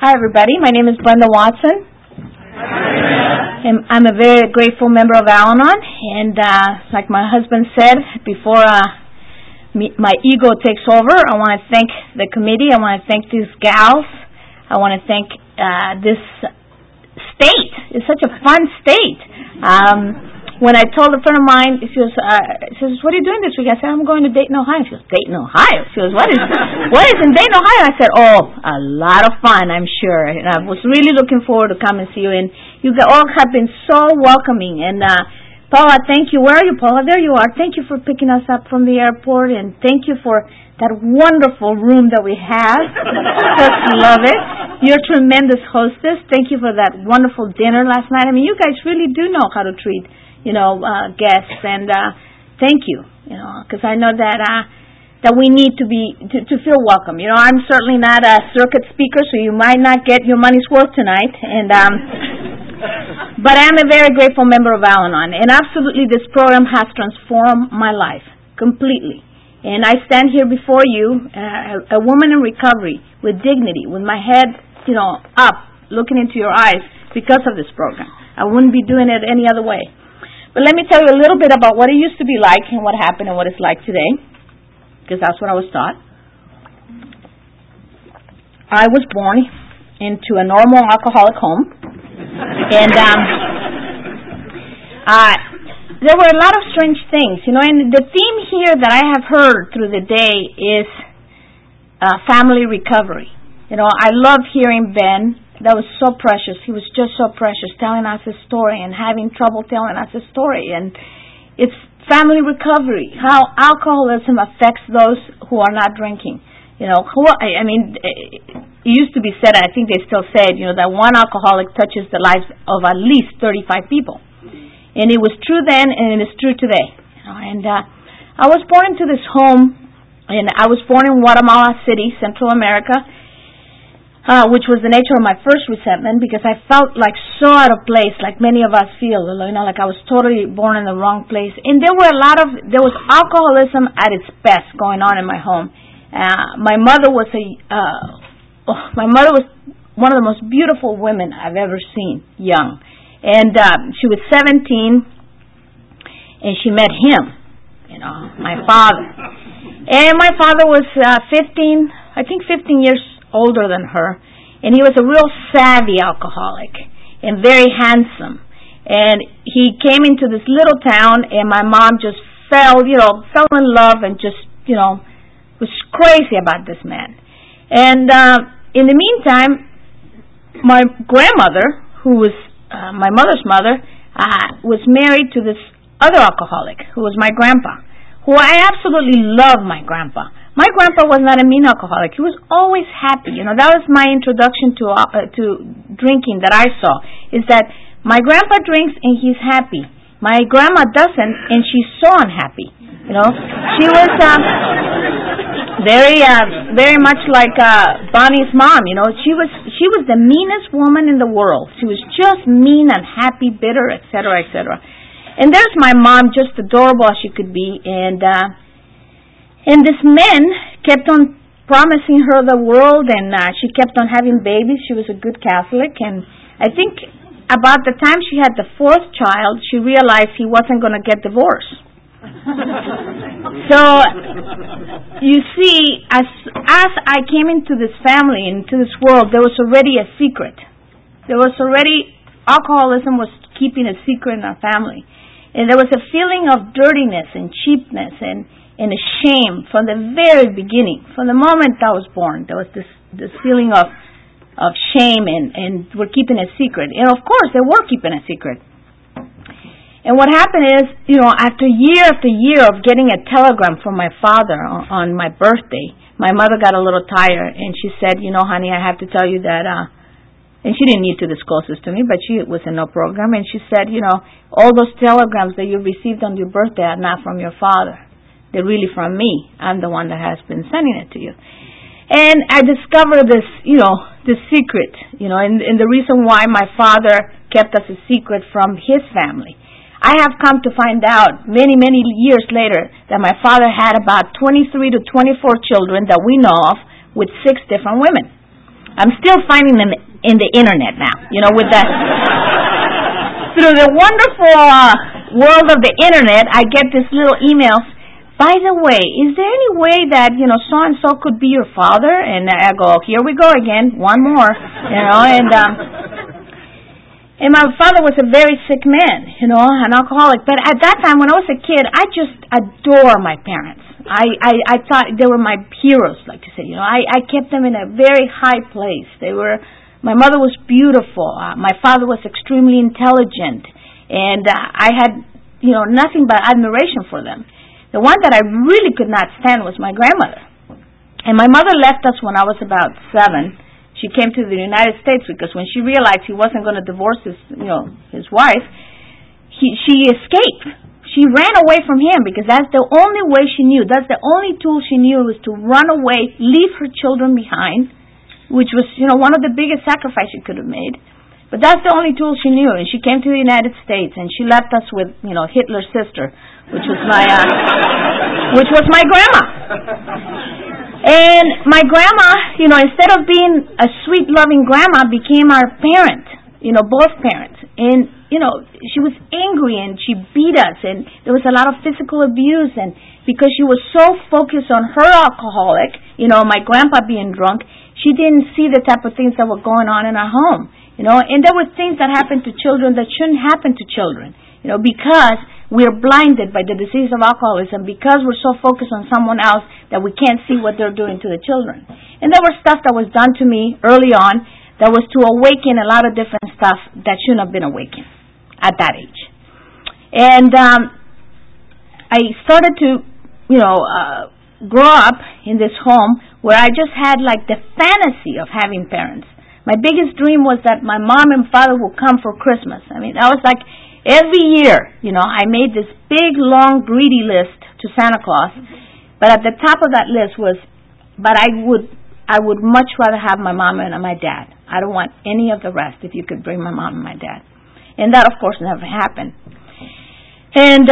Hi, everybody. My name is Brenda Watson. And I'm a very grateful member of Al-Anon. And like my husband said, before my ego takes over, I want to thank the committee. I want to thank these gals. I want to thank this state. It's such a fun state. When I told a friend of mine, she says, "What are you doing this week?" I said, "I'm going to Dayton, Ohio." She goes, "Dayton, Ohio?" She goes, "What is in Dayton, Ohio?" I said, "Oh, a lot of fun, I'm sure." And I was really looking forward to coming and see you. And you all have been so welcoming. And Paula, thank you. Where are you, Paula? There you are. Thank you for picking us up from the airport, and thank you for that wonderful room that we have. Just love it. You're a tremendous hostess. Thank you for that wonderful dinner last night. I mean, you guys really do know how to treat guests, and thank you, because I know that we need to feel welcome. I'm certainly not a circuit speaker, so you might not get your money's worth tonight, and but I am a very grateful member of Al-Anon, and absolutely this program has transformed my life completely. And I stand here before you, a woman in recovery, with dignity, with my head, up, looking into your eyes because of this program. I wouldn't be doing it any other way. But let me tell you a little bit about what it used to be like and what happened and what it's like today, because that's what I was taught. I was born into a normal alcoholic home, and there were a lot of strange things, and the theme here that I have heard through the day is family recovery. I love hearing Ben. That was so precious. He was just so precious, telling us his story and having trouble telling us his story. And it's family recovery, how alcoholism affects those who are not drinking. It used to be said, and I think they still say it, that one alcoholic touches the lives of at least 35 people. And it was true then, and it is true today. I was born into this home, and I was born in Guatemala City, Central America, which was the nature of my first resentment, because I felt like so out of place, like many of us feel, like I was totally born in the wrong place. And there was alcoholism at its best going on in my home. My mother was one of the most beautiful women I've ever seen, young. And she was 17, and she met him, my father. And my father was 15 years older than her, and he was a real savvy alcoholic and very handsome. And he came into this little town, and my mom just fell in love and just, was crazy about this man. And in the meantime, my grandmother, who was my mother's mother, was married to this other alcoholic, who was my grandpa, who I absolutely love my grandpa. My grandpa was not a mean alcoholic. He was always happy. That was my introduction to drinking that I saw, is that my grandpa drinks and he's happy. My grandma doesn't, and she's so unhappy. She was very much like Bonnie's mom. She was the meanest woman in the world. She was just mean, unhappy, bitter, etc., etc. And there's my mom, just adorable as she could be, and this man kept on promising her the world, and she kept on having babies. She was a good Catholic, and I think about the time she had the fourth child, she realized he wasn't going to get divorced. So, you see, as I came into this family, into this world, there was already a secret. Alcoholism was keeping a secret in our family. And there was a feeling of dirtiness and cheapness and a shame from the very beginning. From the moment I was born, there was this feeling of shame, and we're keeping a secret. And of course, they were keeping a secret. And what happened is, after year of getting a telegram from my father on my birthday, my mother got a little tired, and she said, "Honey, I have to tell you that," and she didn't need to disclose this to me, but she was in no program, and she said, "All those telegrams that you received on your birthday are not from your father. They're really from me. I'm the one that has been sending it to you." And I discovered this, this secret, and the reason why my father kept us a secret from his family. I have come to find out many, many years later that my father had about 23 to 24 children that we know of with 6 different women. I'm still finding them in the internet now. With the through the wonderful world of the internet, I get this little emails. By the way, is there any way that so and so could be your father? And I go, here we go again, one more, And my father was a very sick man, an alcoholic. But at that time, when I was a kid, I just adore my parents. I thought they were my heroes, like to say. I kept them in a very high place. My mother was beautiful. My father was extremely intelligent, and I had, nothing but admiration for them. The one that I really could not stand was my grandmother. And my mother left us when I was about 7. She came to the United States because when she realized he wasn't going to divorce his wife, she escaped. She ran away from him because that's the only way she knew. That's the only tool she knew, was to run away, leave her children behind, which was, one of the biggest sacrifices she could have made. But that's the only tool she knew. And she came to the United States, and she left us with, Hitler's sister, which was my grandma. And my grandma, instead of being a sweet, loving grandma, became our parent, both parents. And, she was angry and she beat us, and there was a lot of physical abuse. And because she was so focused on her alcoholic, my grandpa being drunk, she didn't see the type of things that were going on in our home. And there were things that happened to children that shouldn't happen to children, because we're blinded by the disease of alcoholism, because we're so focused on someone else that we can't see what they're doing to the children. And there was stuff that was done to me early on that was to awaken a lot of different stuff that shouldn't have been awakened at that age. And I started to, grow up in this home where I just had like the fantasy of having parents. My biggest dream was that my mom and father would come for Christmas. I mean, I was like, every year, I made this big, long, greedy list to Santa Claus. But at the top of that list was, but I would much rather have my mom and my dad. I don't want any of the rest if you could bring my mom and my dad. And that, of course, never happened. And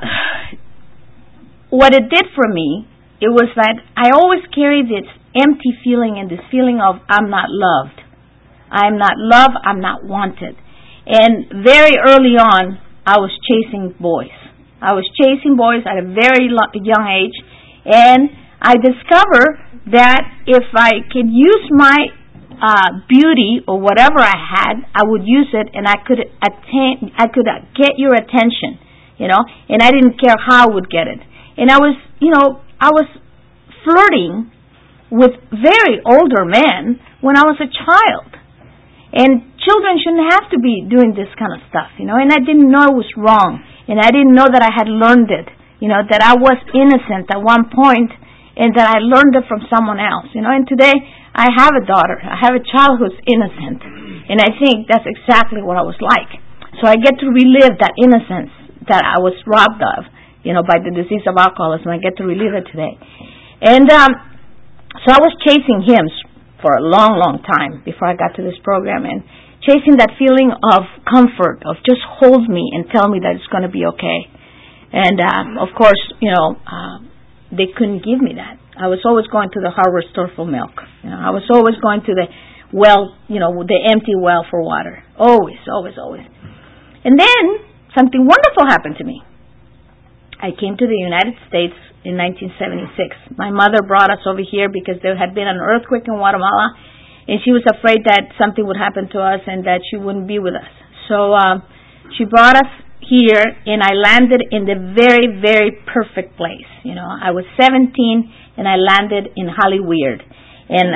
what it did for me, it was that I always carried this empty feeling and this feeling of I'm not loved. I'm not loved, I'm not wanted. And very early on, I was chasing boys. I was chasing boys at a very young age, and I discovered that if I could use my beauty or whatever I had, I would use it, and I could get your attention, and I didn't care how I would get it. And I was flirting with very older men when I was a child. And children shouldn't have to be doing this kind of stuff, and I didn't know it was wrong, and I didn't know that I had learned it, that I was innocent at one point, and that I learned it from someone else, and today I have a daughter, I have a child who's innocent, and I think that's exactly what I was like. So I get to relive that innocence that I was robbed of, by the disease of alcoholism. I get to relive it today. And so I was chasing him for a long, long time before I got to this program, and chasing that feeling of comfort, of just hold me and tell me that it's going to be okay. And of course, they couldn't give me that. I was always going to the hardware store for milk. I was always going to the well, the empty well for water. Always, always, always. And then something wonderful happened to me. I came to the United States in 1976. My mother brought us over here because there had been an earthquake in Guatemala, and she was afraid that something would happen to us and that she wouldn't be with us. So she brought us here, and I landed in the very, very perfect place. I was 17, and I landed in Hollyweird. And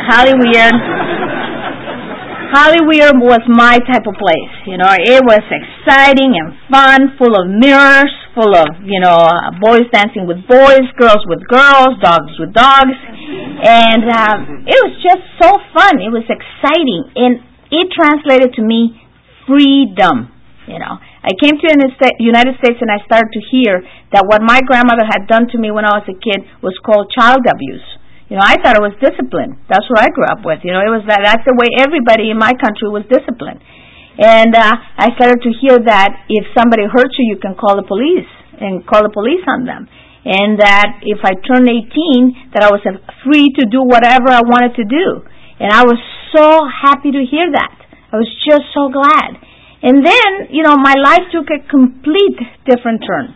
Hollyweird was my type of place. It was exciting and fun, full of mirrors, full of, boys dancing with boys, girls with girls, dogs with dogs. And it was just so fun. It was exciting. And it translated to me freedom. I came to the United States, and I started to hear that what my grandmother had done to me when I was a kid was called child abuse. I thought it was discipline. That's what I grew up with. It was that's the way everybody in my country was disciplined. And I started to hear that if somebody hurts you, you can call the police and call the police on them. And that if I turned 18, that I was free to do whatever I wanted to do. And I was so happy to hear that. I was just so glad. And then, my life took a complete different turn.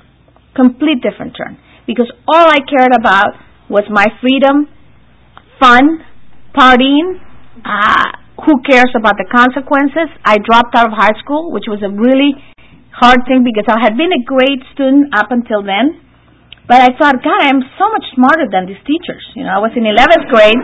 Because all I cared about was my freedom, fun, partying. Who cares about the consequences? I dropped out of high school, which was a really hard thing because I had been a great student up until then. But I thought, God, I'm so much smarter than these teachers. I was in 11th grade.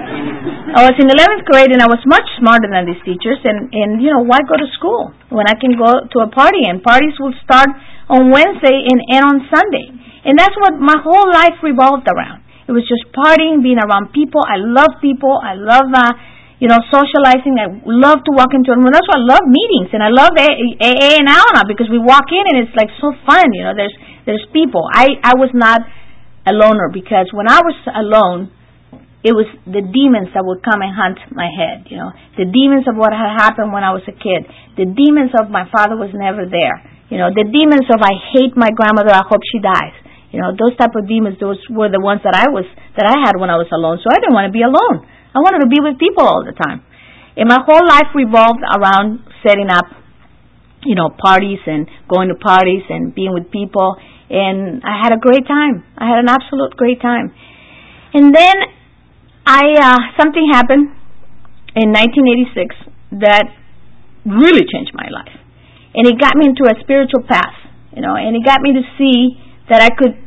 And I was much smarter than these teachers. And why go to school when I can go to a party? And parties will start on Wednesday and end on Sunday. And that's what my whole life revolved around. It was just partying, being around people. I love people. I love, socializing. I love to walk into a room. That's why I love meetings. And I love AA and Al-Anon because we walk in and it's like so fun. There's people. I was not a loner because when I was alone, it was the demons that would come and hunt my head. The demons of what had happened when I was a kid. The demons of my father was never there. The demons of I hate my grandmother. I hope she dies. Those type of demons. Those were the ones that I had when I was alone. So I didn't want to be alone. I wanted to be with people all the time. And my whole life revolved around setting up, parties and going to parties and being with people. And I had a great time. I had an absolute great time. And then something happened in 1986 that really changed my life. And it got me into a spiritual path, and it got me to see that I could,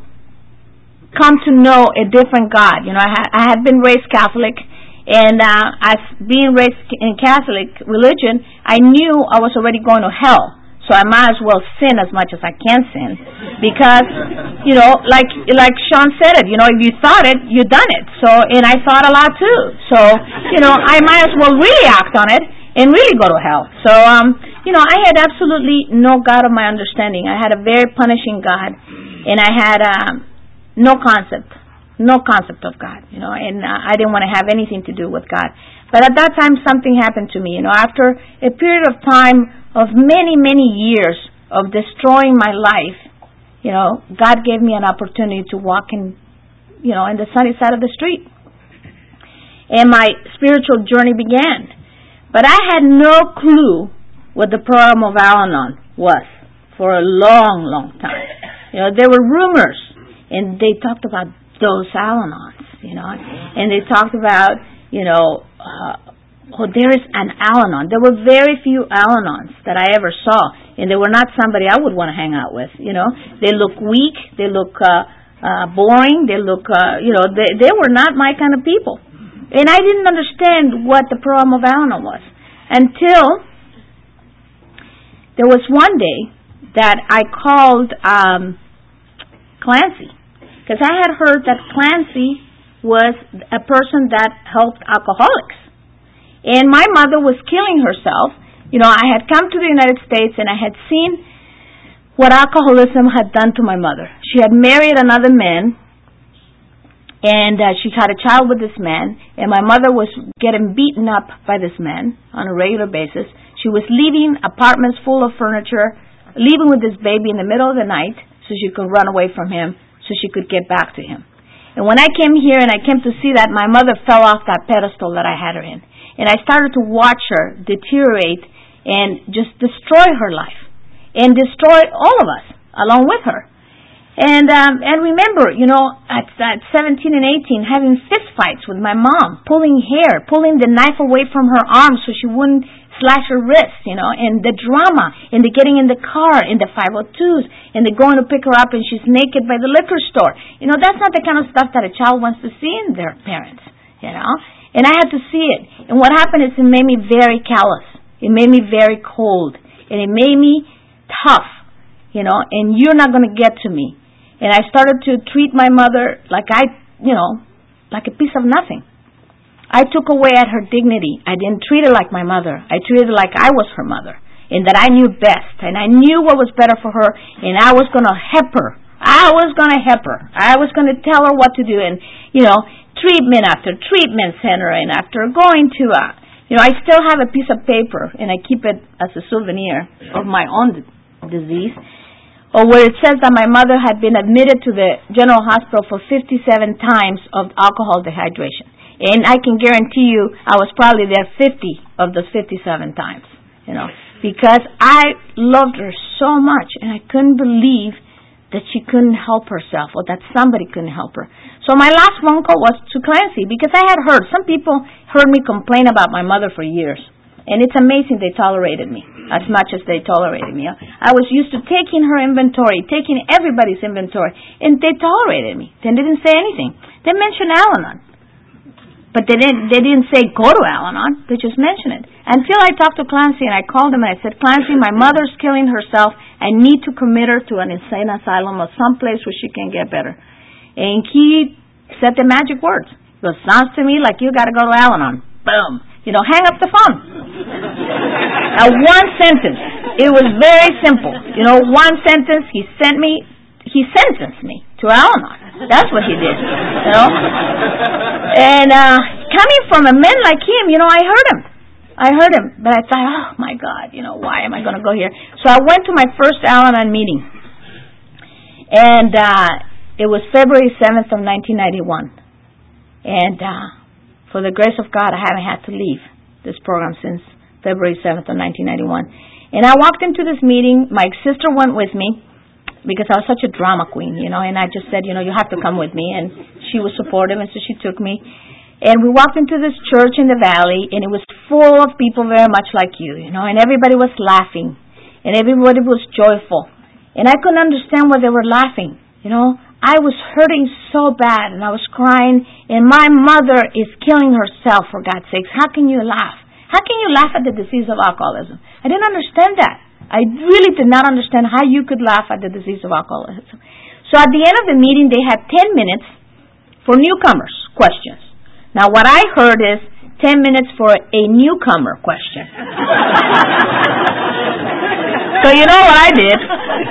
come to know a different God. I had been raised Catholic, and as being raised in Catholic religion, I knew I was already going to hell. So I might as well sin as much as I can sin. Because, like Sean said it, if you thought it, you done it. So, and I thought a lot too. So, I might as well really act on it and really go to hell. So, I had absolutely no God of my understanding. I had a very punishing God. And I had no concept of God, and I didn't want to have anything to do with God. But at that time, something happened to me. After a period of time of many, many years of destroying my life, God gave me an opportunity to walk in the sunny side of the street. And my spiritual journey began. But I had no clue what the program of Al-Anon was for a long, long time. There were rumors, and they talked about those Al-Anons, and they talked about, there is an Al-Anon. There were very few Al-Anons that I ever saw, and they were not somebody I would want to hang out with, They look weak, they look boring, they look, they were not my kind of people. And I didn't understand what the program of Al-Anon was until there was one day that I called Clancy, because I had heard that Clancy was a person that helped alcoholics. And my mother was killing herself. I had come to the United States and I had seen what alcoholism had done to my mother. She had married another man, and she had a child with this man, and my mother was getting beaten up by this man on a regular basis. She was leaving apartments full of furniture, leaving with this baby in the middle of the night so she could run away from him, so she could get back to him. And when I came here and I came to see that, my mother fell off that pedestal that I had her in. And I started to watch her deteriorate and just destroy her life and destroy all of us along with her. And remember, at 17 and 18, having fist fights with my mom, pulling hair, pulling the knife away from her arm so she wouldn't slash her wrist, and the drama, and the getting in the car, in the 502s, and the going to pick her up and she's naked by the liquor store. That's not the kind of stuff that a child wants to see in their parents, And I had to see it. And what happened is it made me very callous. It made me very cold. And it made me tough, and you're not going to get to me. And I started to treat my mother like like a piece of nothing. I took away at her dignity. I didn't treat her like my mother. I treated her like I was her mother, and that I knew best, and I knew what was better for her, and I was going to help her. I was going to help her. I was going to tell her what to do, and, treatment after treatment center, and after going to I still have a piece of paper, and I keep it as a souvenir of my own disease, or where it says that my mother had been admitted to the General Hospital for 57 times of alcohol dehydration. And I can guarantee you I was probably there 50 of those 57 times, because I loved her so much, and I couldn't believe that she couldn't help herself or that somebody couldn't help her. So my last phone call was to Clancy, because I had heard, some people heard me complain about my mother for years. And it's amazing they tolerated me as much as they tolerated me. I was used to taking her inventory, taking everybody's inventory, and they tolerated me. They didn't say anything. They mentioned Al-Anon. But they didn't say go to Al-Anon. They just mentioned it. Until I talked to Clancy and I called him and I said, Clancy, my mother's killing herself. I need to commit her to an insane asylum or someplace where she can get better. And he said the magic words. He goes, sounds to me like you got to go to Al-Anon. Boom. Hang up the phone. Now, one sentence. It was very simple. One sentence. He sentenced me to Al-Anon. That's what he did. And coming from a man like him, I heard him. But I thought, oh my God, why am I going to go here? So I went to my first Al-Anon meeting. And it was February 7th of 1991. And for the grace of God, I haven't had to leave this program since February 7th of 1991. And I walked into this meeting. My sister went with me because I was such a drama queen, and I just said, you have to come with me. And she was supportive, and so she took me. And we walked into this church in the valley, and it was full of people very much like you, and everybody was laughing, and everybody was joyful. And I couldn't understand why they were laughing, I was hurting so bad, and I was crying, and my mother is killing herself, for God's sakes. How can you laugh? How can you laugh at the disease of alcoholism? I didn't understand that. I really did not understand how you could laugh at the disease of alcoholism. So at the end of the meeting, they had 10 minutes for newcomers' questions. Now, what I heard is 10 minutes for a newcomer question. So you know what I did?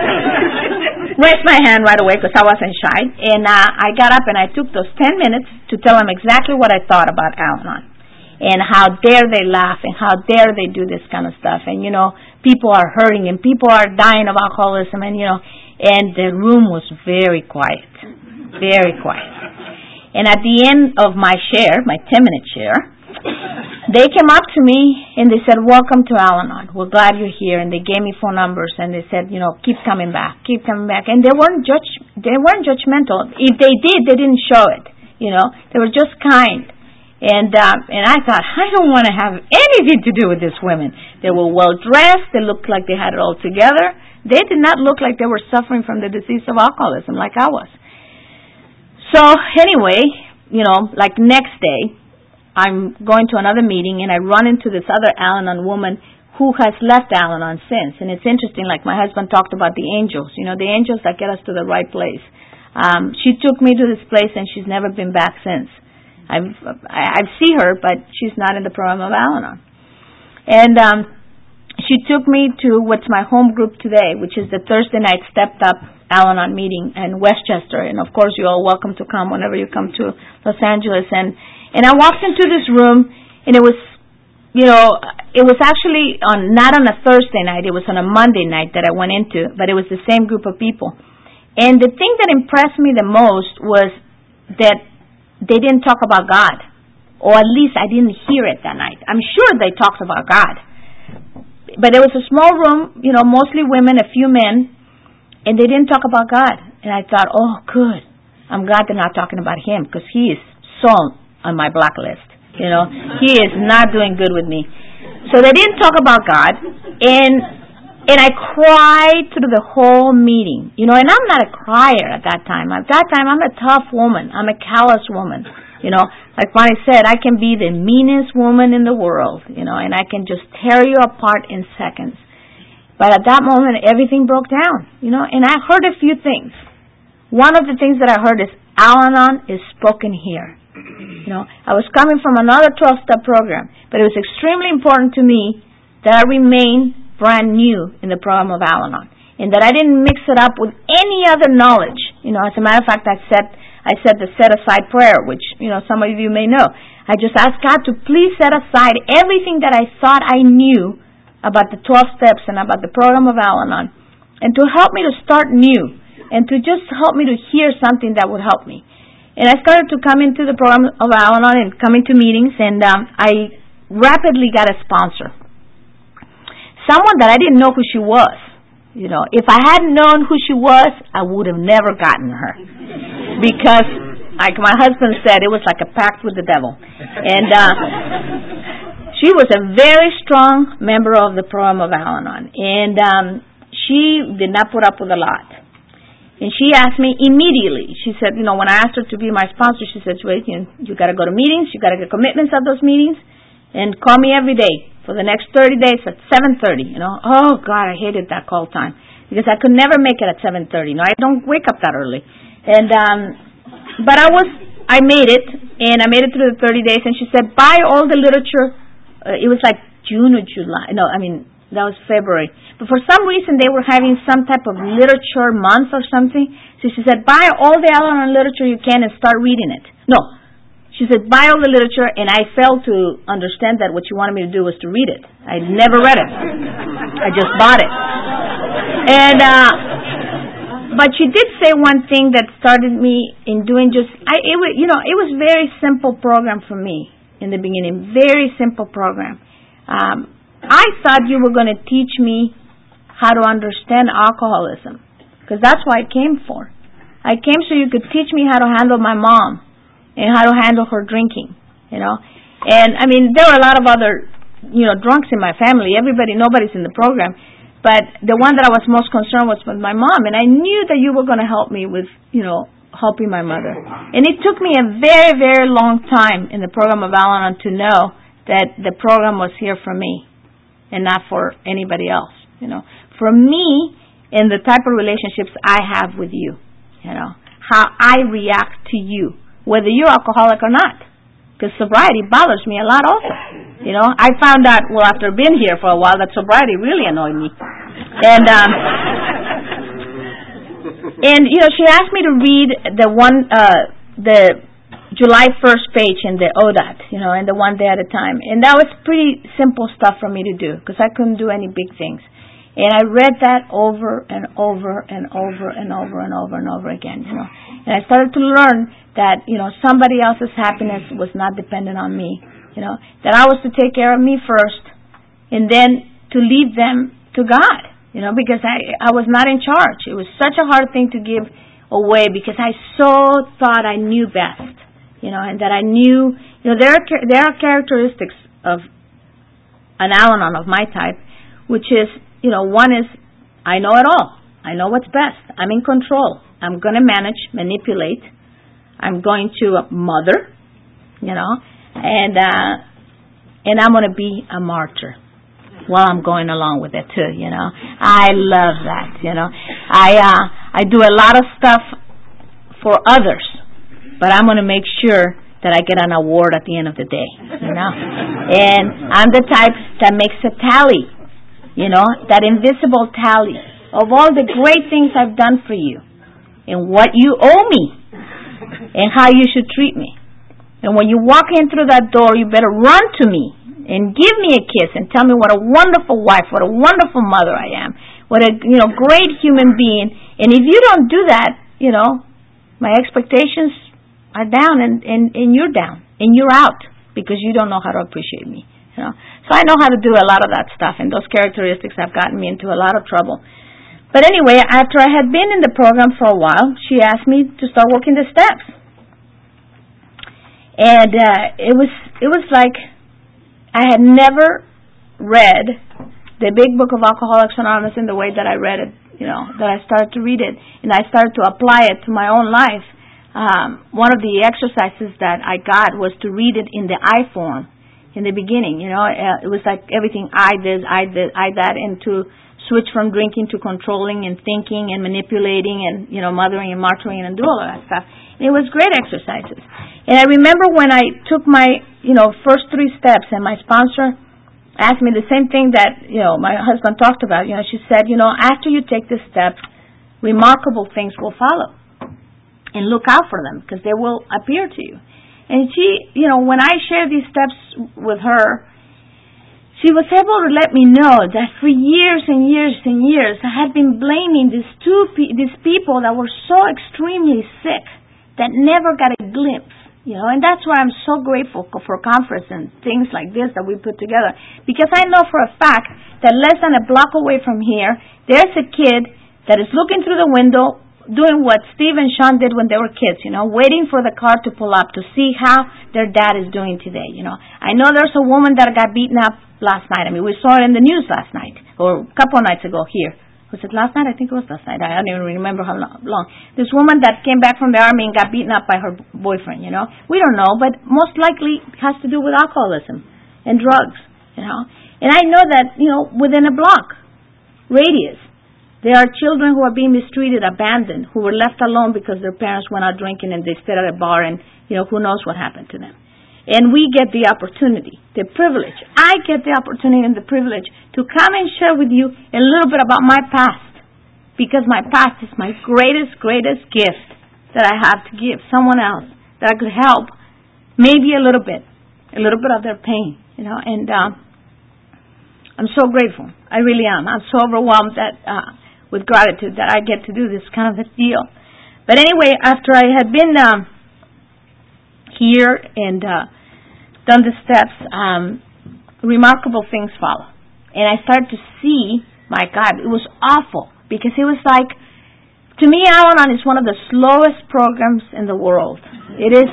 Raised my hand right away because I wasn't shy. And I got up and I took those 10 minutes to tell them exactly what I thought about Al-Anon. And how dare they laugh and how dare they do this kind of stuff. And, people are hurting and people are dying of alcoholism. And, and the room was very quiet. Very quiet. And at the end of my share, my 10-minute share, they came up to me and they said, welcome to Al-Anon. We're glad you're here. And they gave me phone numbers and they said, keep coming back, keep coming back. And they weren't judgmental. If they did, they didn't show it. They were just kind. And I thought, I don't want to have anything to do with these women. They were well dressed. They looked like they had it all together. They did not look like they were suffering from the disease of alcoholism like I was. So anyway, like next day, I'm going to another meeting and I run into this other Al-Anon woman who has left Al-Anon since. And it's interesting, like my husband talked about the angels, the angels that get us to the right place. She took me to this place and she's never been back since. I see her, but she's not in the program of Al-Anon. And she took me to what's my home group today, which is the Thursday night Stepped Up Al-Anon meeting in Westchester. And of course, you're all welcome to come whenever you come to Los Angeles. And I walked into this room, and it was, it was actually not on a Thursday night. It was on a Monday night that I went into, but it was the same group of people. And the thing that impressed me the most was that they didn't talk about God, or at least I didn't hear it that night. I'm sure they talked about God. But it was a small room, mostly women, a few men, and they didn't talk about God. And I thought, oh, good. I'm glad they're not talking about Him, because He is so on my blacklist. He is not doing good with me. So they didn't talk about God, and I cried through the whole meeting. And I'm not a crier at that time. At that time, I'm a tough woman. I'm a callous woman. Like Bonnie said, I can be the meanest woman in the world, and I can just tear you apart in seconds. But at that moment, everything broke down, and I heard a few things. One of the things that I heard is, Al-Anon is spoken here. I was coming from another 12-step program, but it was extremely important to me that I remain brand new in the program of Al-Anon, and that I didn't mix it up with any other knowledge. As a matter of fact, I said the set-aside prayer, which, some of you may know. I just asked God to please set aside everything that I thought I knew about the 12 steps and about the program of Al-Anon, and to help me to start new, and to just help me to hear something that would help me. And I started to come into the program of Al-Anon and coming to meetings, and I rapidly got a sponsor. Someone that I didn't know who she was. You know, if I hadn't known who she was, I would have never gotten her. Because, like my husband said, it was like a pact with the devil. And she was a very strong member of the program of Al-Anon. And she did not put up with a lot. And she asked me immediately. She said, you know, when I asked her to be my sponsor, she said, wait, you got to go to meetings. You got to get commitments at those meetings. And call me every day for the next 30 days at 7:30. You know, oh God, I hated that call time because I could never make it at 7:30. No, I don't wake up that early. And but I made it, and I made it through the 30 days. And she said, buy all the literature. It was like June or July. No, I mean that was February. But for some reason they were having some type of literature month or something. So she said, buy all the Al-Anon literature you can and start reading it. No. She said, buy all the literature, and I failed to understand that what she wanted me to do was to read it. I never read it. I just bought it. And, but she did say one thing that started me in doing it was very simple program for me in the beginning. Very simple program. I thought you were going to teach me how to understand alcoholism, because that's what I came for. I came so you could teach me how to handle my mom and how to handle her drinking, you know. And, I mean, there were a lot of other, drunks in my family. Nobody's in the program. But the one that I was most concerned was with my mom. And I knew that you were going to help me with, helping my mother. And it took me a very, very long time in the program of Al-Anon to know that the program was here for me and not for anybody else, For me, and the type of relationships I have with you, how I react to you, whether you're alcoholic or not. Because sobriety bothers me a lot also. I found out, after being here for a while, that sobriety really annoyed me. And, she asked me to read the July 1st page in the ODAT, and the one day at a time. And that was pretty simple stuff for me to do, because I couldn't do any big things. And I read that over and over and over and over and over and over again, And I started to learn that, somebody else's happiness was not dependent on me, that I was to take care of me first and then to leave them to God, because I was not in charge. It was such a hard thing to give away because I so thought I knew best, and that I knew, there are characteristics of an Al-Anon of my type, which is, one is I know it all. I know what's best. I'm in control. I'm going to manage, manipulate. I'm going to mother, and I'm going to be a martyr while I'm going along with it too, I love that, I do a lot of stuff for others, but I'm going to make sure that I get an award at the end of the day, And I'm the type that makes a tally, that invisible tally of all the great things I've done for you and what you owe me and how you should treat me. And when you walk in through that door, you better run to me and give me a kiss and tell me what a wonderful wife, what a wonderful mother I am, what a great human being. And if you don't do that, my expectations are down and you're down and you're out because you don't know how to appreciate me. So I know how to do a lot of that stuff, and those characteristics have gotten me into a lot of trouble. But anyway, after I had been in the program for a while, she asked me to start working the steps. And it was like I had never read the Big Book of Alcoholics Anonymous in the way that I read it, that I started to read it, and I started to apply it to my own life. One of the exercises that I got was to read it in the I form in the beginning. It was like everything I that, and to switch from drinking to controlling and thinking and manipulating and, mothering and martyring and do all of that stuff. And it was great exercises. And I remember when I took my, first 3 steps, and my sponsor asked me the same thing that, my husband talked about. She said, after you take this step, remarkable things will follow. And look out for them, because they will appear to you. And she, when I shared these steps with her, she was able to let me know that for years and years and years, I had been blaming these people that were so extremely sick, that never got a glimpse. And that's why I'm so grateful for conference and things like this that we put together. Because I know for a fact that less than a block away from here, there's a kid that is looking through the window, doing what Steve and Sean did when they were kids, waiting for the car to pull up to see how their dad is doing today, I know there's a woman that got beaten up last night. I mean, we saw it in the news last night, or a couple of nights ago here. Was it last night? I think it was last night. I don't even remember how long. This woman that came back from the army and got beaten up by her boyfriend, We don't know, but most likely it has to do with alcoholism and drugs, And I know that, within a block radius, there are children who are being mistreated, abandoned, who were left alone because their parents went out drinking and they stayed at a bar and, who knows what happened to them. And we get the opportunity, the privilege. I get the opportunity and the privilege to come and share with you a little bit about my past. Because my past is my greatest gift that I have to give someone else that I could help maybe a little bit of their pain, And I'm so grateful. I really am. I'm so overwhelmed with gratitude that I get to do this kind of a deal. But anyway, after I had been here and done the steps, remarkable things follow. And I started to see, my God, it was awful. Because it was like, to me, Al-Anon is one of the slowest programs in the world. It is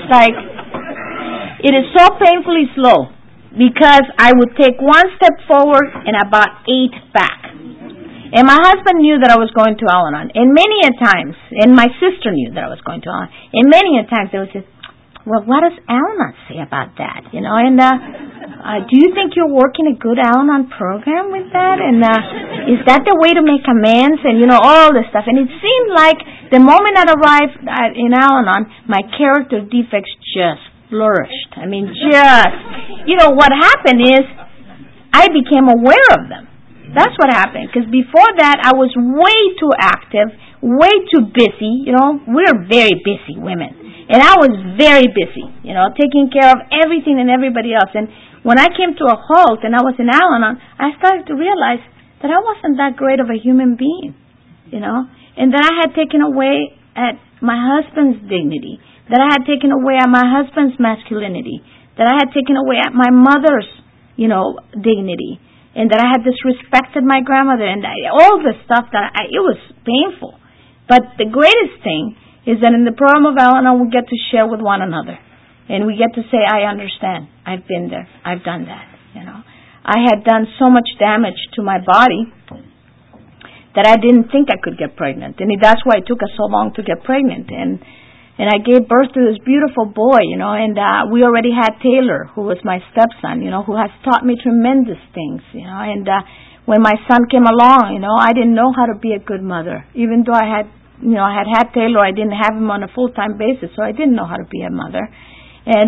so painfully slow. Because I would take one step forward and about 8 back. And my husband knew that I was going to Al-Anon. And many a times, and my sister knew that I was going to Al-Anon. And many a times they would say, well, what does Al-Anon say about that? And do you think you're working a good Al-Anon program with that? And is that the way to make amends? And, all this stuff. And it seemed like the moment I arrived in Al-Anon, my character defects just flourished. I mean, what happened is I became aware of them. That's what happened. Because before that, I was way too active, way too busy. We're very busy women. And I was very busy, taking care of everything and everybody else. And when I came to a halt and I was in Al-Anon, I started to realize that I wasn't that great of a human being, and that I had taken away at my husband's dignity, that I had taken away at my husband's masculinity, that I had taken away at my mother's, dignity, and that I had disrespected my grandmother, and all this stuff it was painful. But the greatest thing is that in the program of Al-Anon, we get to share with one another. And we get to say, I understand. I've been there. I've done that. I had done so much damage to my body that I didn't think I could get pregnant. And that's why it took us so long to get pregnant. And I gave birth to this beautiful boy, and we already had Taylor, who was my stepson, who has taught me tremendous things, And when my son came along, I didn't know how to be a good mother. Even though I had Taylor, I didn't have him on a full-time basis, so I didn't know how to be a mother. And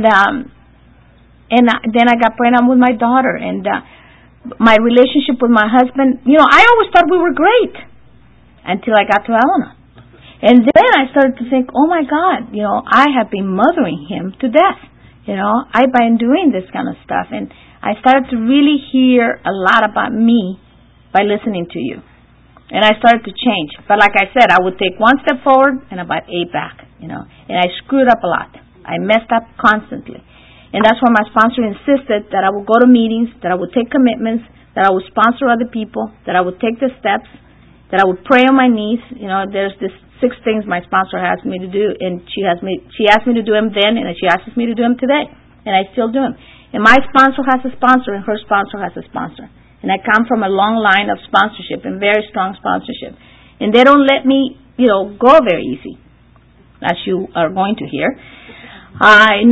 then I got pregnant with my daughter, and my relationship with my husband, I always thought we were great until I got to Al-Anon. And then I started to think, oh my God, I have been mothering him to death. I've been doing this kind of stuff, and I started to really hear a lot about me by listening to you. And I started to change. But like I said, I would take one step forward and about 8 back, And I screwed up a lot. I messed up constantly. And that's why my sponsor insisted that I would go to meetings, that I would take commitments, that I would sponsor other people, that I would take the steps, that I would pray on my knees. There's this 6 things my sponsor asked me to do, and she asked me to do them then, and she asks me to do them today. And I still do them. And my sponsor has a sponsor, and her sponsor has a sponsor. And I come from a long line of sponsorship and very strong sponsorship. And they don't let me, go very easy, as you are going to hear. In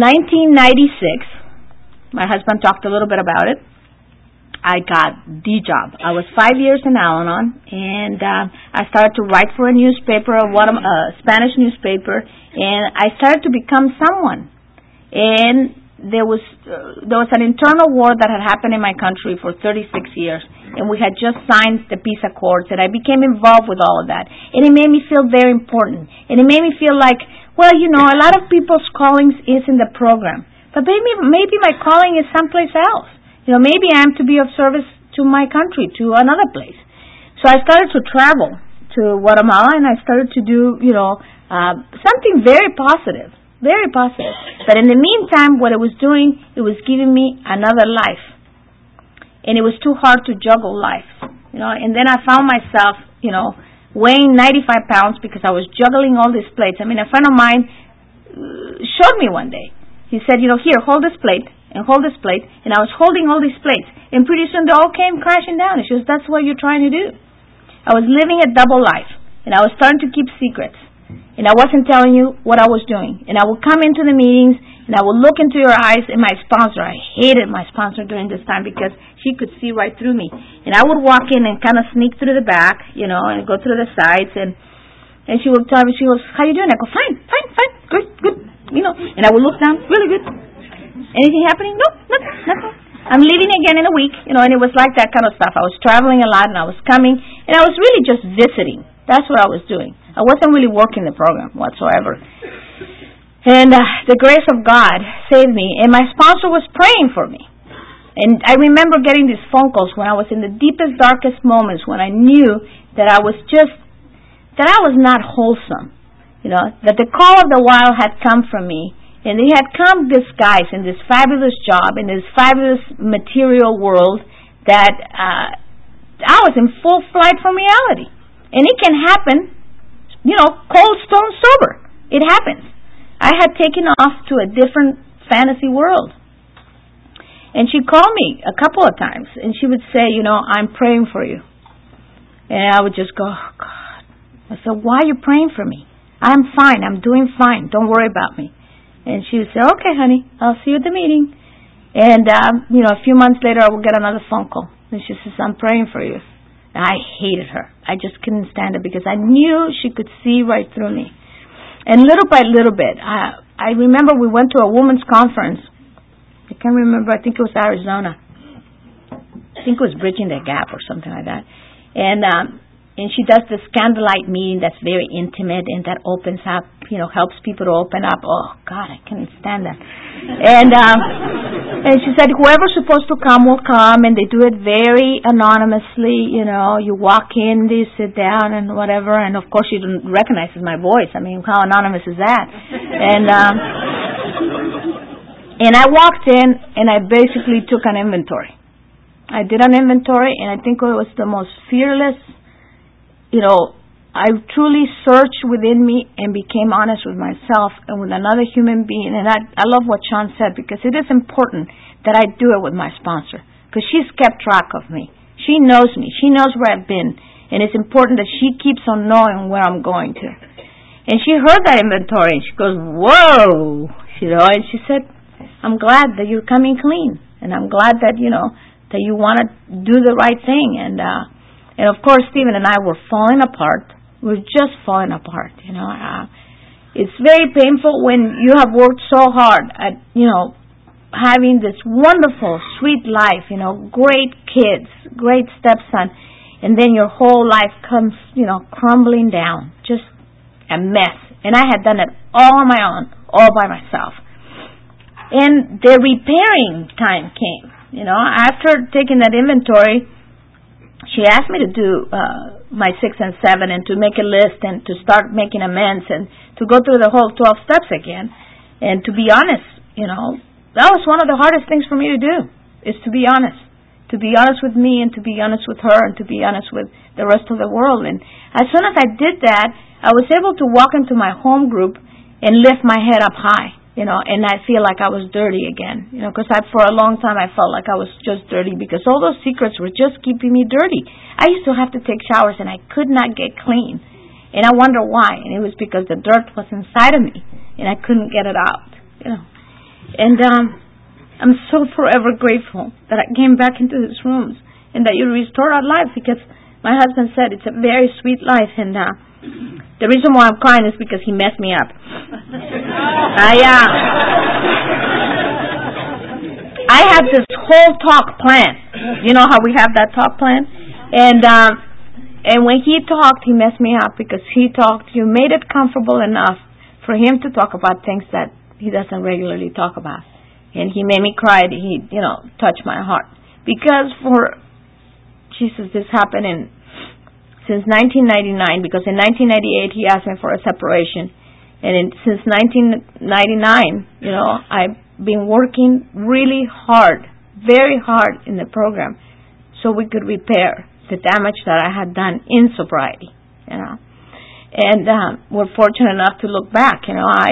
1996, my husband talked a little bit about it. I got the job. I was 5 years in Al-Anon, and I started to write for a newspaper, a Spanish newspaper, and I started to become someone. And there was an internal war that had happened in my country for 36 years, and we had just signed the peace accords, and I became involved with all of that. And it made me feel very important. And it made me feel like, well, a lot of people's callings is in the program. But maybe my calling is someplace else. Maybe I am to be of service to my country, to another place. So I started to travel to Guatemala, and I started to do, Something very positive. Very positive. But in the meantime, what it was doing, it was giving me another life. And it was too hard to juggle life. And then I found myself, weighing 95 pounds because I was juggling all these plates. A friend of mine showed me one day. He said, here, hold this plate and hold this plate. And I was holding all these plates. And pretty soon they all came crashing down. And she goes, that's what you're trying to do. I was living a double life. And I was starting to keep secrets. And I wasn't telling you what I was doing. And I would come into the meetings, and I would look into your eyes. And my sponsor, I hated my sponsor during this time because she could see right through me. And I would walk in and kind of sneak through the back, and go through the sides. And she would tell me, she goes, how you doing? I go, fine, good. And I would look down, really good. Anything happening? No, nothing. I'm leaving again in a week, and it was like that kind of stuff. I was traveling a lot, and I was coming, and I was really just visiting. That's what I was doing. I wasn't really working the program whatsoever. And the grace of God saved me, and my sponsor was praying for me. And I remember getting these phone calls when I was in the deepest, darkest moments, when I knew that I was not wholesome. That the call of the wild had come from me, and it had come disguised in this fabulous job, in this fabulous material world, that I was in full flight from reality. And it can happen, cold stone sober. It happens. I had taken off to a different fantasy world. And she called me a couple of times, and she would say, I'm praying for you. And I would just go, oh, God. I said, why are you praying for me? I'm fine. I'm doing fine. Don't worry about me. And she would say, okay, honey, I'll see you at the meeting. And, a few months later, I would get another phone call. And she says, I'm praying for you. And I hated her. I just couldn't stand it because I knew she could see right through me. And little by little bit, I remember we went to a women's conference. I can't remember. I think it was Arizona. I think it was Bridging the Gap or something like that. And she does this candlelight meeting that's very intimate and that opens up, helps people to open up. Oh, God, I couldn't stand that. And she said, whoever's supposed to come will come, and they do it very anonymously. You walk in, they sit down and whatever, and of course she didn't recognize my voice. How anonymous is that? And I walked in, and I basically took an inventory. I did an inventory, and I think it was the most fearless. I truly searched within me and became honest with myself and with another human being. And I love what Sean said, because it is important that I do it with my sponsor, because she's kept track of me. She knows me. She knows where I've been. And it's important that she keeps on knowing where I'm going to. And she heard that inventory, and she goes, whoa! And she said, I'm glad that you're coming clean. And I'm glad that, that you want to do the right thing. And of course, Stephen and I were falling apart. We're just falling apart, It's very painful when you have worked so hard at, having this wonderful, sweet life, great kids, great stepson, and then your whole life comes, crumbling down, just a mess. And I had done it all on my own, all by myself. And the repairing time came, After taking that inventory, she asked me to do my 6 and 7 and to make a list and to start making amends and to go through the whole 12 steps again. And to be honest, that was one of the hardest things for me to do, is to be honest. To be honest with me and to be honest with her and to be honest with the rest of the world. And as soon as I did that, I was able to walk into my home group and lift my head up high. And I feel like I was dirty again, because for a long time I felt like I was just dirty because all those secrets were just keeping me dirty. I used to have to take showers and I could not get clean. And I wonder why. And it was because the dirt was inside of me and I couldn't get it out, And I'm so forever grateful that I came back into these rooms and that you restored our life, because my husband said it's a very sweet life. And the reason why I'm crying is because he messed me up. I had this whole talk plan. You know how we have that talk plan? And when he talked, he messed me up, because he talked, you made it comfortable enough for him to talk about things that he doesn't regularly talk about. And he made me cry. He, touched my heart. Because this happened in since 1999, because in 1998 he asked me for a separation. And since 1999, I've been working really hard, very hard in the program, so we could repair the damage that I had done in sobriety. And we're fortunate enough to look back.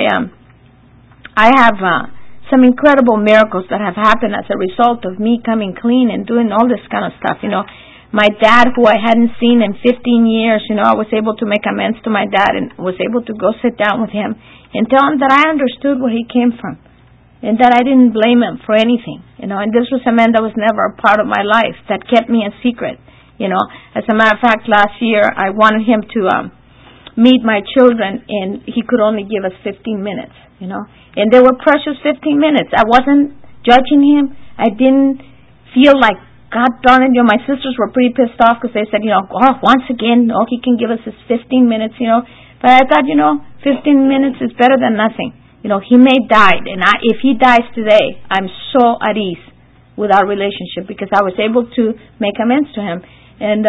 I have some incredible miracles that have happened as a result of me coming clean and doing all this kind of stuff. My dad, who I hadn't seen in 15 years, I was able to make amends to my dad and was able to go sit down with him and tell him that I understood where he came from and that I didn't blame him for anything. And this was a man that was never a part of my life, that kept me a secret. As a matter of fact, last year I wanted him to meet my children, and he could only give us 15 minutes, And they were precious 15 minutes. I wasn't judging him. I didn't feel like, God darn it, my sisters were pretty pissed off because they said, once again, he can give us his 15 minutes, But I thought, 15 minutes is better than nothing. He may die, and if he dies today, I'm so at ease with our relationship because I was able to make amends to him. And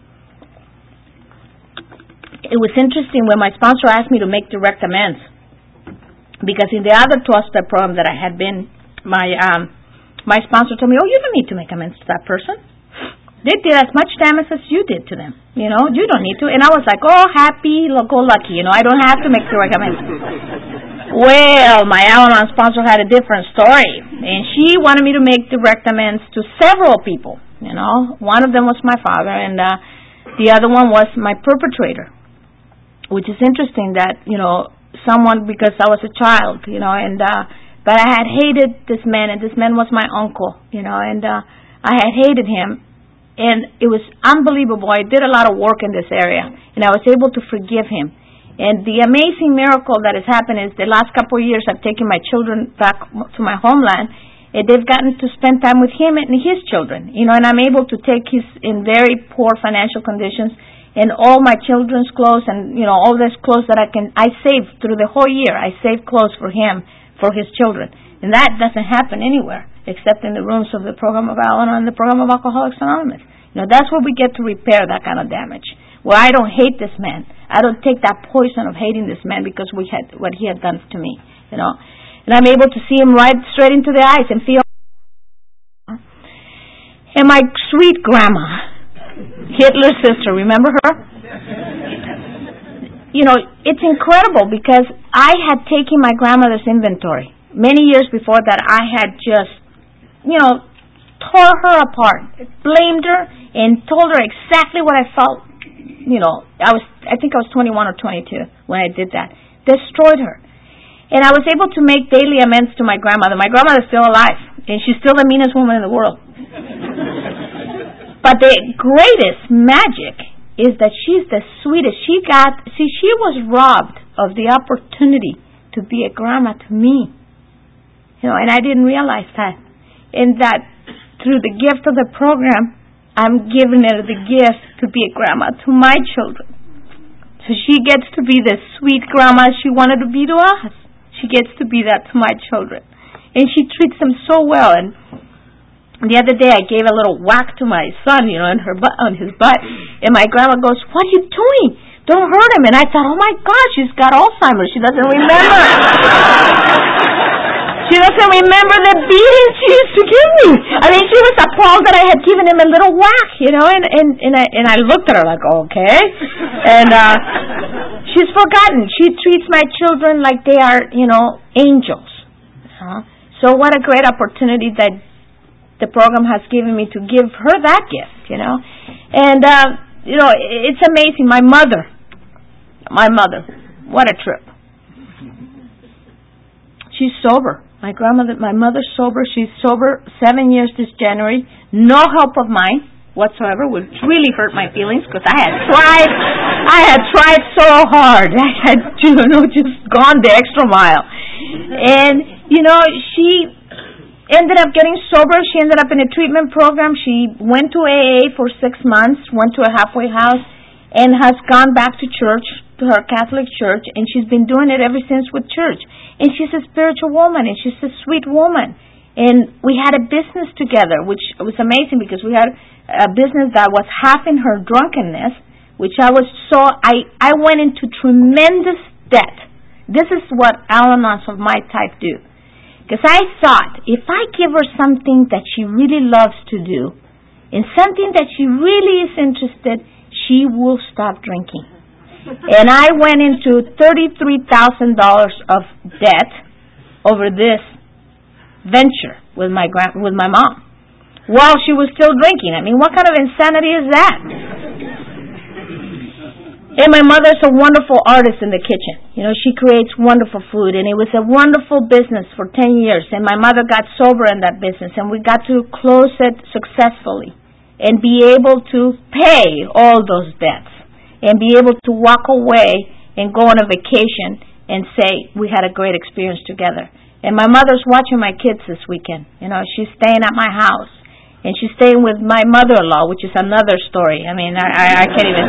it was interesting when my sponsor asked me to make direct amends, because in the other 12-step program that I had been, my sponsor told me, you don't need to make amends to that person. They did as much damage as you did to them. You don't need to. And I was like, happy-go-lucky. I don't have to make direct amends. Well, my Al-Anon sponsor had a different story, and she wanted me to make direct amends to several people. One of them was my father, and the other one was my perpetrator, which is interesting that, someone, because I was a child, but I had hated this man, and this man was my uncle, and I had hated him, and it was unbelievable. I did a lot of work in this area, and I was able to forgive him. And the amazing miracle that has happened is the last couple of years I've taken my children back to my homeland, and they've gotten to spend time with him and his children, and I'm able to take his in very poor financial conditions, and all my children's clothes and, all this clothes that I saved through the whole year. I saved clothes for him, for his children. And that doesn't happen anywhere except in the rooms of the program of Al-Anon and the program of Alcoholics Anonymous. That's where we get to repair that kind of damage. Where I don't hate this man. I don't take that poison of hating this man because what he had done to me, And I'm able to see him right straight into the eyes and feel. And my sweet grandma, Hitler's sister, remember her? It's incredible because I had taken my grandmother's inventory. Many years before that, I had just, tore her apart, blamed her, and told her exactly what I felt. I think I was 21 or 22 when I did that. Destroyed her. And I was able to make daily amends to my grandmother. My grandmother's still alive, and she's still the meanest woman in the world. But the greatest magic is that she's the sweetest. She was robbed of the opportunity to be a grandma to me. And I didn't realize that. And that through the gift of the program, I'm giving her the gift to be a grandma to my children. So she gets to be the sweet grandma she wanted to be to us. She gets to be that to my children. And she treats them so well. And the other day I gave a little whack to my son, on his butt. And my grandma goes, "What are you doing? Don't hurt him." And I thought, oh my gosh, she's got Alzheimer's. She doesn't remember. She doesn't remember the beating she used to give me. I mean, she was appalled that I had given him a little whack, and I looked at her like, okay. And she's forgotten. She treats my children like they are, angels. So what a great opportunity that the program has given me to give her that gift, And, it's amazing. My mother, what a trip. She's sober. My mother's sober. She's sober 7 years this January. No help of mine whatsoever, which really hurt my feelings because I had tried so hard. I had, just gone the extra mile. And, she ended up getting sober. She ended up in a treatment program. She went to AA for 6 months, went to a halfway house, and has gone back to church, to her Catholic church, and she's been doing it ever since with church. And she's a spiritual woman, and she's a sweet woman. And we had a business together, which was amazing because we had a business that was half in her drunkenness, which I went into tremendous debt. This is what Al-Anons of my type do. Because I thought, if I give her something that she really loves to do, and something that she really is interested, she will stop drinking. And I went into $33,000 of debt over this venture with my mom while she was still drinking. I mean, what kind of insanity is that? And my mother's a wonderful artist in the kitchen. You know, she creates wonderful food, and it was a wonderful business for 10 years. And my mother got sober in that business, and we got to close it successfully and be able to pay all those debts and be able to walk away and go on a vacation and say we had a great experience together. And my mother's watching my kids this weekend. You know, she's staying at my house, and she's staying with my mother-in-law, which is another story. I mean, I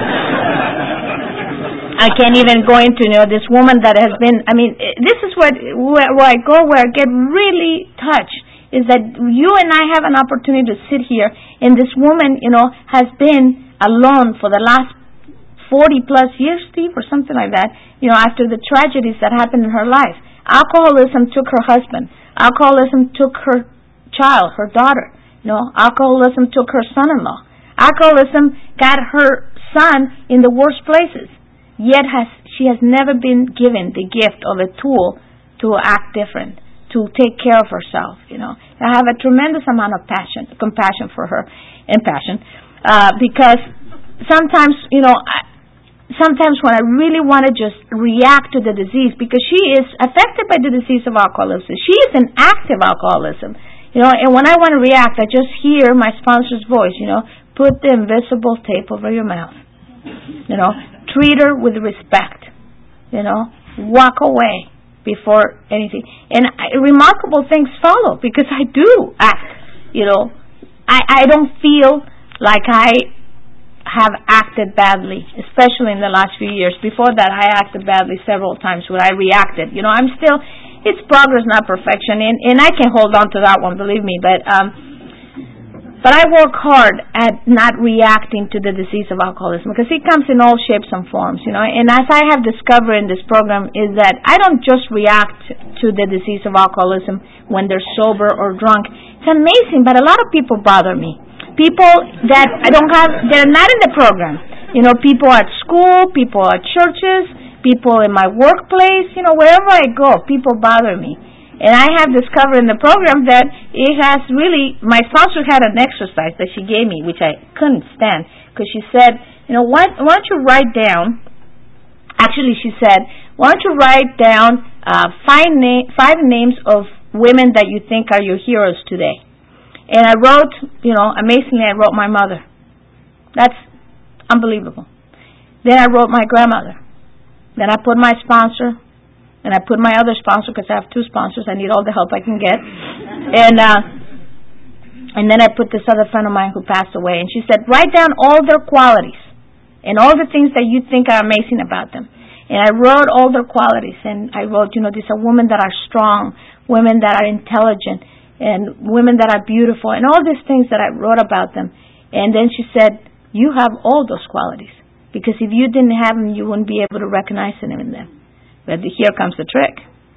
can't even go into, you know, this woman that has been, I mean, this is where I go, where I get really touched, is that you and I have an opportunity to sit here, and this woman, you know, has been alone for the last 40 plus years, Steve, or something like that, you know, after the tragedies that happened in her life. Alcoholism took her husband. Alcoholism took her child, her daughter. You know, alcoholism took her son-in-law. Alcoholism got her son in the worst places. Yet she has never been given the gift of a tool to act different, to take care of herself. You know, I have a tremendous amount of compassion for her, and passion, because sometimes, you know, sometimes when I really want to just react to the disease, because she is affected by the disease of alcoholism. She is in active alcoholism, you know, and when I want to react, I just hear my sponsor's voice, you know, put the invisible tape over your mouth, you know, treat her with respect, you know, walk away before anything. And remarkable things follow, because I do act, you know, I don't feel like I have acted badly, especially in the last few years. Before that, I acted badly several times where I reacted. You know, it's progress, not perfection, and I can hold on to that one, believe me, but I work hard at not reacting to the disease of alcoholism, because it comes in all shapes and forms, you know, and as I have discovered in this program is that I don't just react to the disease of alcoholism when they're sober or drunk. It's amazing, but a lot of people bother me. People that they're not in the program. You know, people at school, people at churches, people in my workplace, you know, wherever I go, people bother me. And I have discovered in the program that it has really, my sponsor had an exercise that she gave me, which I couldn't stand, because she said, you know, why don't you write down, actually she said, why don't you write down five names of women that you think are your heroes today. And I wrote, you know, amazingly, I wrote my mother. That's unbelievable. Then I wrote my grandmother. Then I put my sponsor, and I put my other sponsor, because I have two sponsors. I need all the help I can get. And then I put this other friend of mine who passed away. And she said, write down all their qualities and all the things that you think are amazing about them. And I wrote all their qualities. And I wrote, you know, these are women that are strong, women that are intelligent, and women that are beautiful, and all these things that I wrote about them. And then she said, you have all those qualities, because if you didn't have them, you wouldn't be able to recognize them in them. But here comes the trick.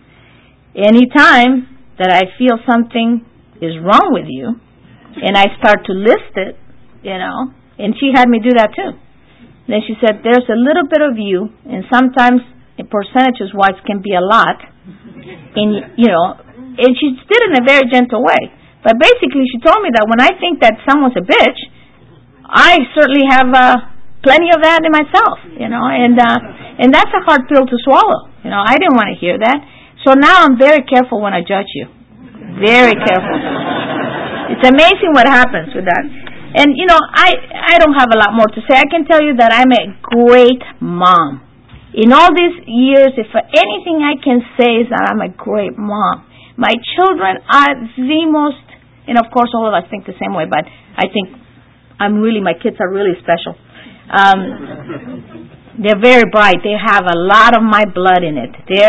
Anytime that I feel something is wrong with you, and I start to list it, you know, and she had me do that too. Then she said, there's a little bit of you, and sometimes percentages-wise can be a lot, and, you know, and she did it in a very gentle way. But basically, she told me that when I think that someone's a bitch, I certainly have plenty of that in myself, you know, and that's a hard pill to swallow. You know, I didn't want to hear that. So now I'm very careful when I judge you. Very careful. It's amazing what happens with that. And, you know, I don't have a lot more to say. I can tell you that I'm a great mom. In all these years, if anything I can say is that I'm a great mom. My children are the most, and of course all of us think the same way, but I think my kids are really special. They're very bright. They have a lot of my blood in it. They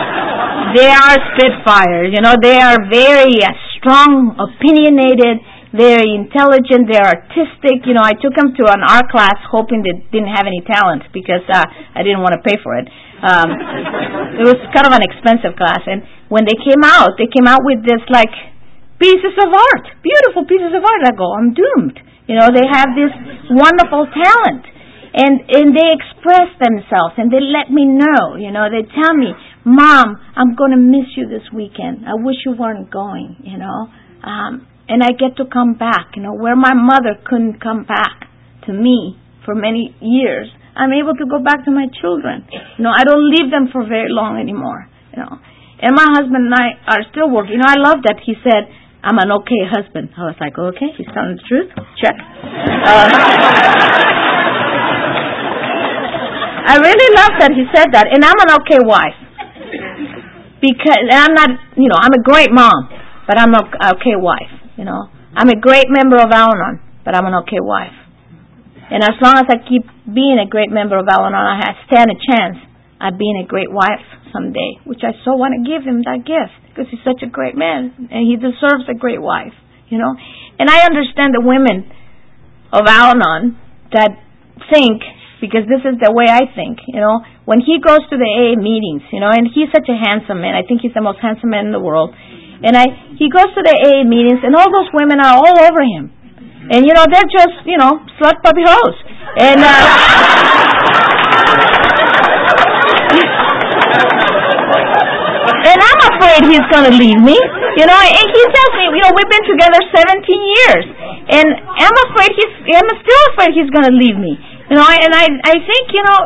are spitfires. You know, they are very strong, opinionated, very intelligent, they're artistic. You know, I took them to an art class hoping they didn't have any talent because I didn't want to pay for it. It was kind of an expensive class. And when they came out with this, like, pieces of art, beautiful pieces of art. I go, I'm doomed. You know, they have this wonderful talent. And they express themselves, and they let me know. You know, they tell me, Mom, I'm going to miss you this weekend. I wish you weren't going, you know. And I get to come back, you know, where my mother couldn't come back to me for many years. I'm able to go back to my children. You know, I don't leave them for very long anymore, you know. And my husband and I are still working. You know, I love that he said, I'm an okay husband. I was like, okay, he's telling the truth. Check. I really love that he said that. And I'm an okay wife. Because I'm not, you know, I'm a great mom, but I'm an okay wife, you know. I'm a great member of Al-Anon, but I'm an okay wife. And as long as I keep being a great member of Al-Anon, I stand a chance at being a great wife someday, which I so want to give him that gift because he's such a great man and he deserves a great wife, you know. And I understand the women of Al-Anon that think, because this is the way I think, you know, when he goes to the AA meetings, you know, and he's such a handsome man. I think he's the most handsome man in the world. And he goes to the AA meetings, and all those women are all over him. And, you know, they're just, you know, slut puppy hoes. And, and I'm afraid he's going to leave me, you know, and he tells me, you know, we've been together 17 years. And I'm still afraid he's going to leave me. You know, and I think, you know,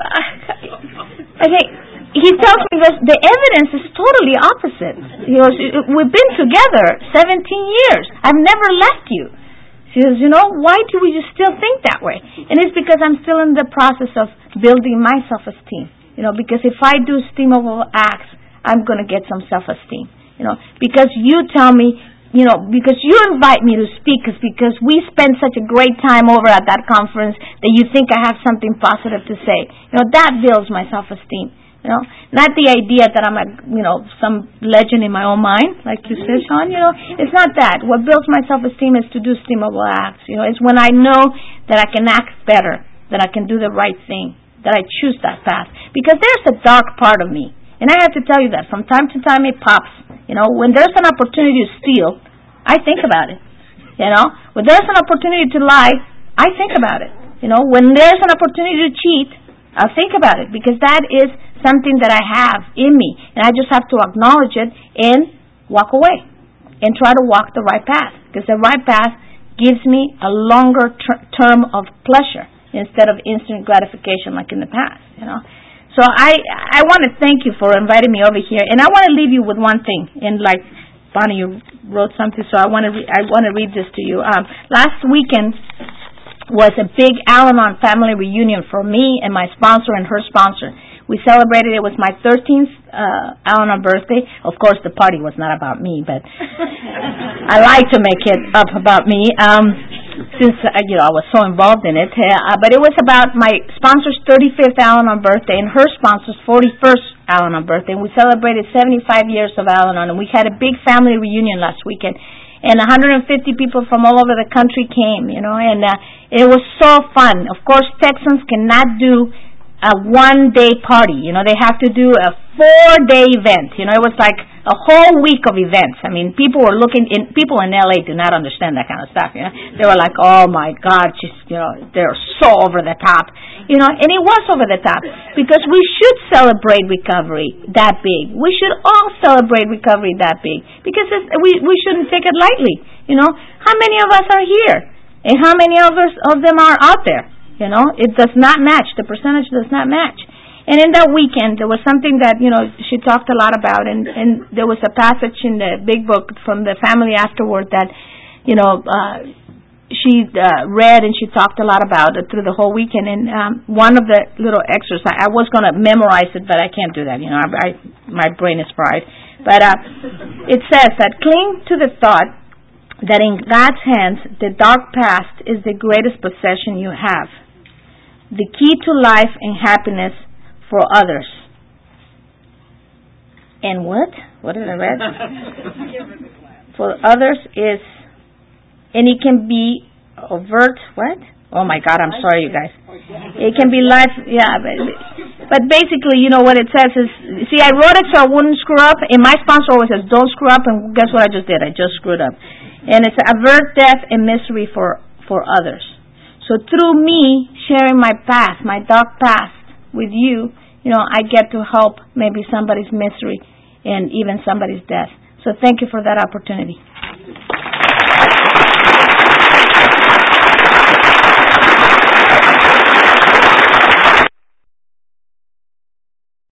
I think he tells me that the evidence is totally opposite. He goes, we've been together 17 years. I've never left you. She says, you know, why do we still think that way? And it's because I'm still in the process of building my self-esteem. You know, because if I do esteemable acts, I'm going to get some self-esteem. You know, because you tell me, you know, because you invite me to speak, because we spend such a great time over at that conference that you think I have something positive to say. You know, that builds my self-esteem. You know, not the idea that I'm some legend in my own mind, like you said, Sean. You know, it's not that. What builds my self-esteem is to do esteemable acts. You know, it's when I know that I can act better, that I can do the right thing, that I choose that path. Because there's a dark part of me. And I have to tell you that from time to time it pops. You know, when there's an opportunity to steal, I think about it. You know, when there's an opportunity to lie, I think about it. You know, when there's an opportunity to cheat, I'll think about it because that is something that I have in me. And I just have to acknowledge it and walk away and try to walk the right path because the right path gives me a longer term of pleasure instead of instant gratification like in the past, you know. So I want to thank you for inviting me over here, and I want to leave you with one thing. And like Bonnie, you wrote something, so I want to read this to you. Last weekend was a big Al-Anon family reunion for me and my sponsor and her sponsor. We celebrated. It was my 13th Al-Anon birthday. Of course, the party was not about me, but I like to make it up about me. Since I was so involved in it, but it was about my sponsor's 35th Al-Anon birthday and her sponsor's 41st Al-Anon birthday, and we celebrated 75 years of Al-Anon, and we had a big family reunion last weekend, and 150 people from all over the country came, you know, and it was so fun. Of course, Texans cannot do a one-day party, you know, they have to do a 4-day event, you know, it was like a whole week of events. I mean, people in LA do not understand that kind of stuff, you know. They were like, oh my God, just, you know, they're so over the top, you know, and it was over the top because we should celebrate recovery that big. We should all celebrate recovery that big because we shouldn't take it lightly, you know. How many of us are here and how many of them are out there, you know? It does not match. The percentage does not match. And in that weekend, there was something that, you know, she talked a lot about, and there was a passage in the big book from the family afterward that, you know, she read and she talked a lot about it through the whole weekend. And one of the little extras, I was going to memorize it, but I can't do that, you know, my brain is fried. But it says that cling to the thought that in God's hands, the dark past is the greatest possession you have. The key to life and happiness for others. And what? What did I read? For others is and it can be overt, what? Oh my God, I'm sorry, you guys. It can be life, yeah, but basically, you know what it says is, see, I wrote it so I wouldn't screw up, and my sponsor always says, don't screw up, and guess what I just did? I just screwed up. And it's avert death and misery for others. So through me sharing my past, my dark past with you, you know, I get to help maybe somebody's misery and even somebody's death. So thank you for that opportunity.